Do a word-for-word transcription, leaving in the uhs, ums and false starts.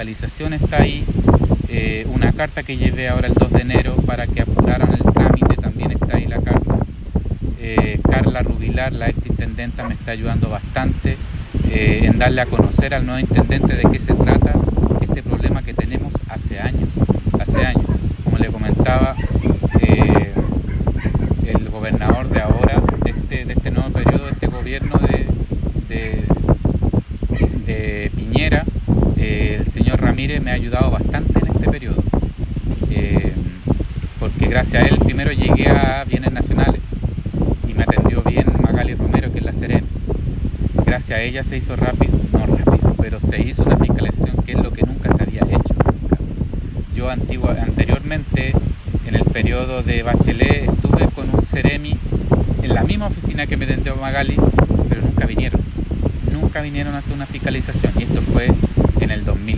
fiscalización está ahí, eh, una carta que llevé ahora el dos de enero para que apuraran el trámite, también está ahí la carta. Eh, Carla Rubilar, la ex intendenta, me está ayudando bastante eh, en darle a conocer al nuevo intendente de qué se trata este problema que tenemos hace años, hace años. Como le comentaba, eh, el gobernador de ahora, de este, de este nuevo periodo, de este gobierno de, de, de Piñera, eh, el señor Ramírez me ha ayudado bastante en este periodo, eh, porque gracias a él primero llegué a bienes nacionales y me atendió bien Magali Romero, que es la Serena. Gracias a ella se hizo rápido, no rápido, pero se hizo una fiscalización que es lo que nunca se había hecho. Nunca. Yo antigua, anteriormente, en el periodo de Bachelet, estuve con un Ceremi en la misma oficina que me atendió Magali, pero nunca vinieron. Nunca vinieron a hacer una fiscalización, y esto fue en el dos mil.